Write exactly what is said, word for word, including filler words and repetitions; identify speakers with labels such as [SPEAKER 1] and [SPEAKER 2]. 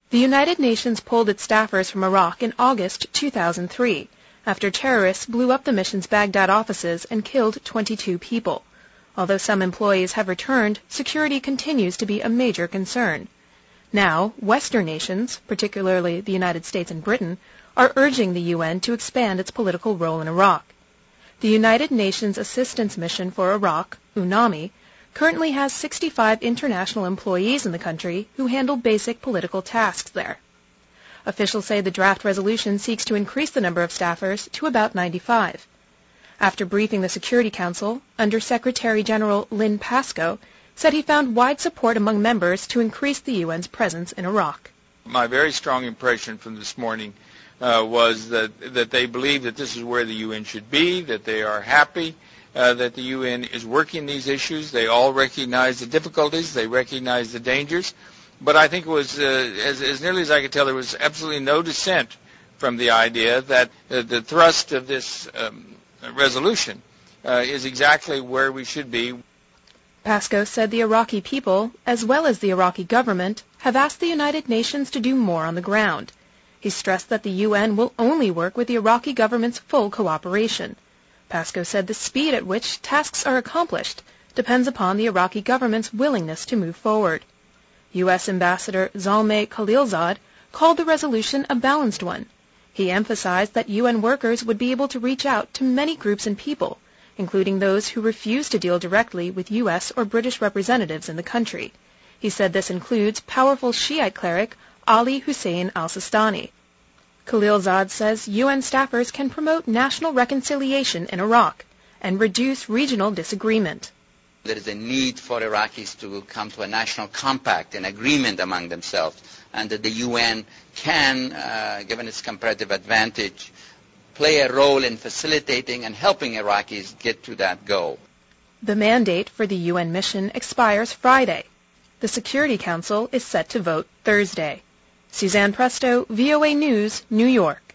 [SPEAKER 1] The United Nations pulled its staffers from Iraq in August two thousand three, after terrorists blew up the mission's Baghdad offices and killed twenty-two people. Although some employees have returned, security continues to be a major concern. Now, Western nations, particularly the United States and Britain, are urging the U N to expand its political role in Iraq. The United Nations Assistance Mission for Iraq, UNAMI, currently has sixty-five international employees in the country who handle basic political tasks there. Officials say the draft resolution seeks to increase the number of staffers to about ninety-five. After briefing the Security Council, Under-Secretary General Lynn Pascoe said he found wide support among members to increase the U N's presence in Iraq.
[SPEAKER 2] My very strong impression from this morning uh, was that, that they believe that this is where the U N should be, that they are happy uh, that the U N is working these issues. They all recognize the difficulties. They recognize the dangers. But I think it was, uh, as, as nearly as I could tell, there was absolutely no dissent from the idea that uh, the thrust of this um, resolution uh, is exactly where we should be.
[SPEAKER 1] Pascoe said the Iraqi people, as well as the Iraqi government, have asked the United Nations to do more on the ground. He stressed that the U N will only work with the Iraqi government's full cooperation. Pascoe said the speed at which tasks are accomplished depends upon the Iraqi government's willingness to move forward. U S Ambassador Zalmay Khalilzad called the resolution a balanced one. He emphasized that U N workers would be able to reach out to many groups and people, including those who refuse to deal directly with U S or British representatives in the country. He said this includes powerful Shiite cleric Ali Hussein al-Sistani. Khalilzad says U N staffers can promote national reconciliation in Iraq and reduce regional disagreement.
[SPEAKER 3] There is a need for Iraqis to come to a national compact, an agreement among themselves, and that the U N can, uh, given its comparative advantage, play a role in facilitating and helping Iraqis get to that goal.
[SPEAKER 1] The mandate for the U N mission expires Friday. The Security Council is set to vote Thursday. Suzanne Presto, V O A News, New York.